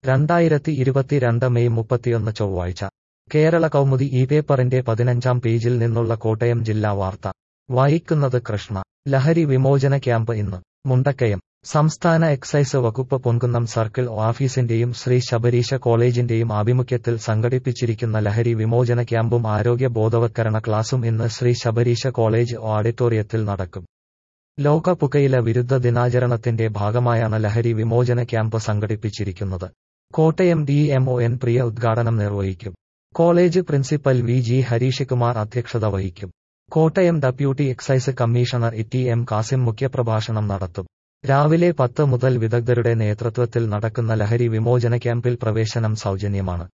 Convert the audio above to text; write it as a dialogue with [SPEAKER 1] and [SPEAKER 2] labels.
[SPEAKER 1] 2022 May 31 ചൊവ്വാഴ്ച കേരള കൗമുദി ഈ പേപ്പറിന്റെ 15-ാം പേജിൽ നിന്നുള്ള കോട്ടയം ജില്ലാ വാർത്ത വായിക്കുന്നത് കൃഷ്ണ. ലഹരി വിമോചന ക്യാമ്പ് ഇന്ന് മുണ്ടക്കയം. സംസ്ഥാന എക്സൈസ് വകുപ്പ് പൊൻകുന്നം സർക്കിൾ ഓഫീസിന്റെയും ശ്രീ ശബരീശ കോളേജിന്റെയും ആഭിമുഖ്യത്തിൽ സംഘടിപ്പിച്ചിരിക്കുന്ന ലഹരി വിമോചന ക്യാമ്പും ആരോഗ്യ ബോധവത്കരണ ക്ലാസും ഇന്ന് ശ്രീ ശബരീശ കോളേജ് ഓഡിറ്റോറിയത്തിൽ നടക്കും. ലോക പുകയില വിരുദ്ധ ദിനാചരണത്തിന്റെ ഭാഗമായാണ് ലഹരി വിമോചന ക്യാമ്പ് സംഘടിപ്പിച്ചിരിക്കുന്നത്. കോട്ടയം DMO N പ്രിയ ഉദ്ഘാടനം നിർവഹിക്കും. കോളേജ് പ്രിൻസിപ്പൽ VG ഹരീഷ്കുമാർ അധ്യക്ഷത വഹിക്കും. Kottayam deputy excise commissioner TM Kasim മുഖ്യപ്രഭാഷണം നടത്തും. രാവിലെ 10 മുതൽ വിദഗ്ധരുടെ നേതൃത്വത്തിൽ നടക്കുന്ന ലഹരി വിമോചന ക്യാമ്പിൽ പ്രവേശനം സൗജന്യമാണ്.